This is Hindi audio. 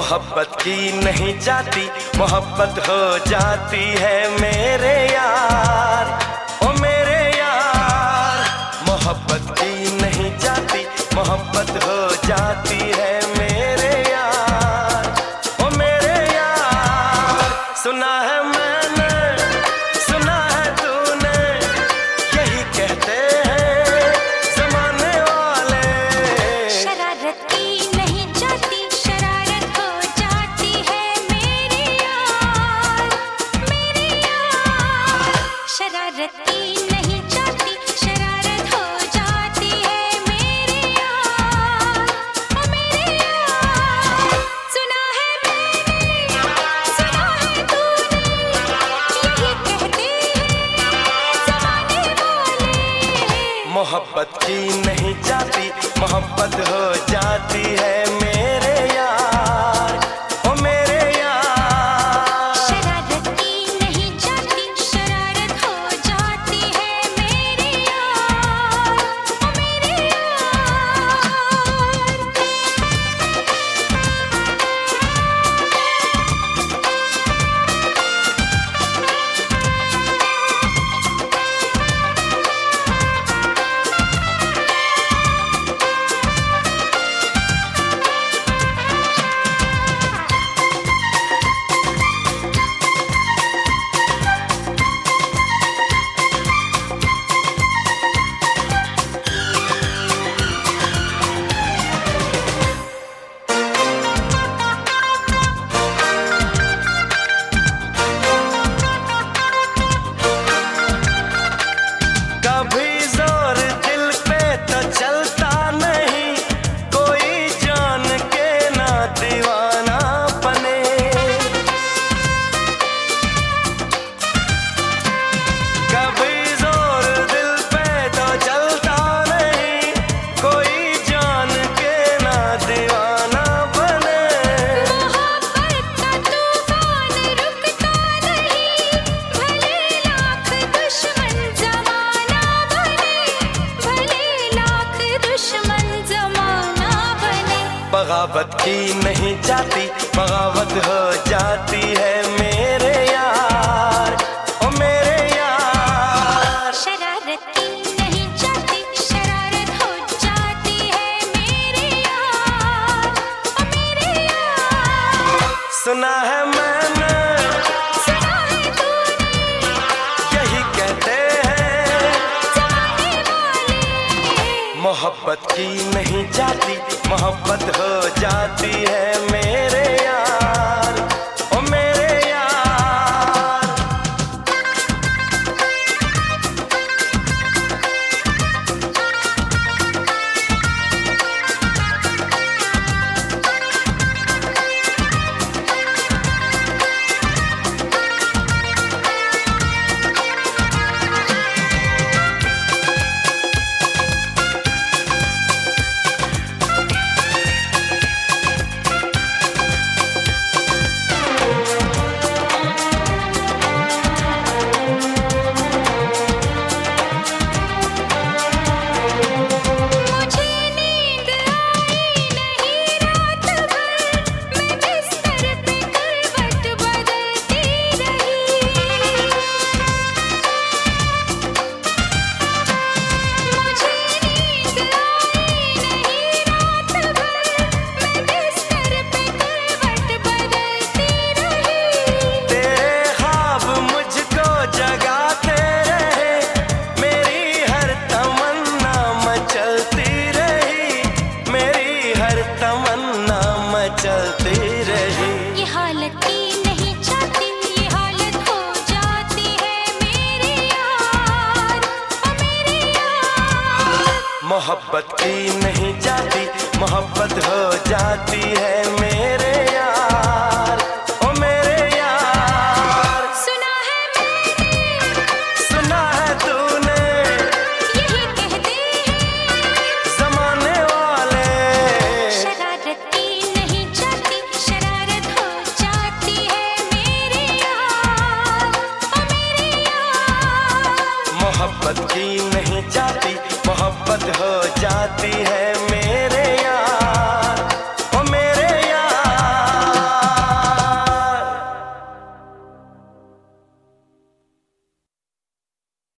मोहब्बत की नहीं जाती, मोहब्बत हो जाती है मेरे यार, ओ मेरे यार। मोहब्बत की नहीं जाती, मोहब्बत हो जाती है मेरे यार, ओ मेरे यार। सुना है मैंने, सुना है तूने, यही कहते हैं जमाने वाले। शरारत की नहीं जाती, शरारत हो जाती है मेरे यार, मेरे यार। शरारत की नहीं जाती, शरारत हो जाती है मेरे यार, ओ मेरे यार। सुना है मैंने, सुना है तूने, यही कहते हैं जमाने वाले। मोहब्बत की नहीं जाती, मोहब्बत हो जाती है मेरे यार, ओ मेरे यार। शरारत की नहीं जाती, शरारत हो जाती है मेरे यार, ओ मेरे यार। कभी जोर दिल पे तो चलता नहीं, कोई जान के ना दीवाना बने। कभी जोर दिल पे तो चलता नहीं, कोई जान के ना दीवाना बने। मोहब्बत का तूफान रुकता नहीं, भले लाख दुश्मन जमाना बने, भले लाख दुश्मन जमाना बने। बगावत की नहीं जाती, बगावत हो जाती है मेरे यार, ओ मेरे यार। शरारत की नहीं जाती, शरारत हो जाती है मेरे यार, ओ मेरे यार। सुना है मैंने, सुना है तूने, यही कहते हैं जमाने वाले। मोहब्बत की नहीं जाती, मोहब्बत हो जाती है मेरे यार, ओ मेरे यार। मुझे नींद आई नहीं रात भर, मैं बिस्तर पे करवट बदलती रही। मुझे नींद आई नहीं रात भर, मैं बिस्तर पे करवट बदलती रही। तेरे ख्वाब मुझको जगाते रहे, मेरी हर तमन्ना मचलती रही, मेरी हर तमन्ना मचलती रही। ये हालत की नहीं जाती, ये हालत हो जाती है मेरे यार, ओ मेरे यार। मोहब्बत की नहीं जाती, मोहब्बत हो जाती है